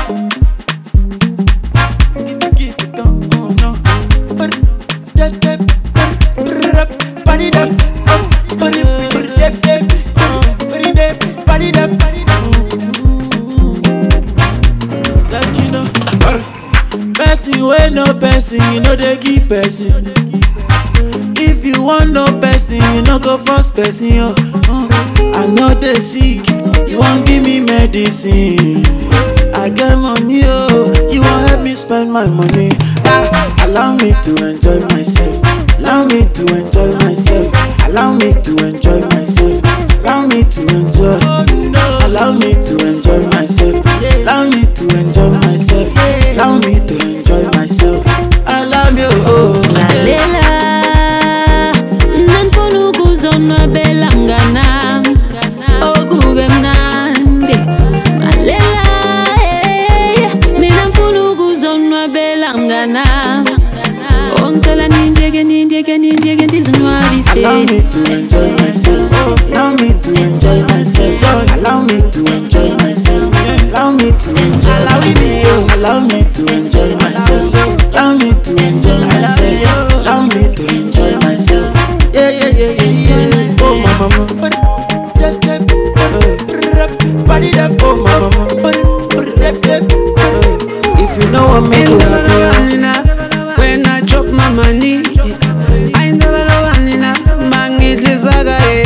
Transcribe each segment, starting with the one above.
Person wey no person, you know they give person. If you want no person, you no go force person. I know they sick, you won't give me medicine. I get money, you won't help me spend my money. Allow me to enjoy myself. Allow me to enjoy myself. Allow me to enjoy myself. Allow me to enjoy. Allow me to enjoy myself. Allow me to enjoy myself. Allow me to enjoy myself. Allow me, Lalela nanfuna ukuzonwabela mnganami okube mnandi. Lalela mina mfuna ukuzonwabela mnganami ongicela nindiyeke ndizinwabise. Allow me to enjoy myself. Allow me to enjoy myself. Allow me to enjoy myself. Allow me to enjoy myself. Allow me to enjoy myself. Allow me to enjoy myself. Allow me to enjoy myself. Yeah. Oh my mama. Oh my mama. If you know what me do, when I drop my money, I never know vanilla. Mangiti zagaye,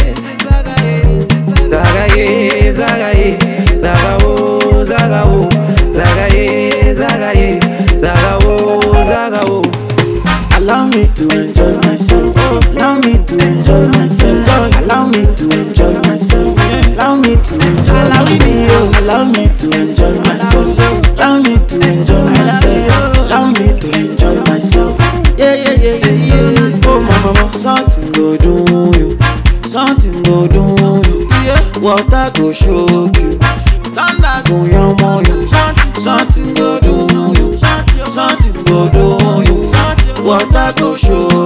zagaye, zagawo, zagawo, zagaye, zagawo. allow me to enjoy myself. Allow me to enjoy myself. Allow me to enjoy myself. Allow me to enjoy myself. Allow me to enjoy myself. Allow me to enjoy myself. Allow me to enjoy myself. Yeah. Oh my mama, something go do you. Something go do you. Water go shock you. Thunder go yamo you. Something go do you. Something go do you. Water go show